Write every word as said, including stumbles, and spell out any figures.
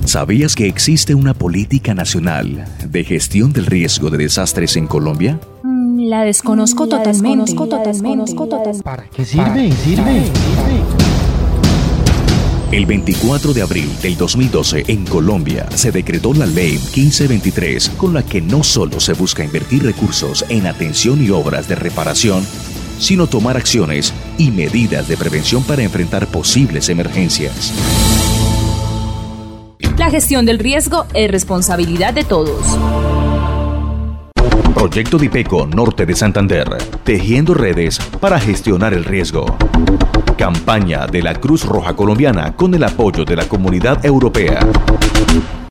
¿Sabías que existe una política nacional de gestión del riesgo de desastres en Colombia? La desconozco La totalmente. desconozco totalmente. totalmente. ¿Para qué sirve? ¿Sirve? El veinticuatro de abril del dos mil doce en Colombia se decretó la Ley quince veintitrés, con la que no solo se busca invertir recursos en atención y obras de reparación, sino tomar acciones y medidas de prevención para enfrentar posibles emergencias. La gestión del riesgo es responsabilidad de todos. Proyecto Dipeco Norte de Santander, tejiendo redes para gestionar el riesgo. Campaña de la Cruz Roja Colombiana con el apoyo de la Comunidad Europea.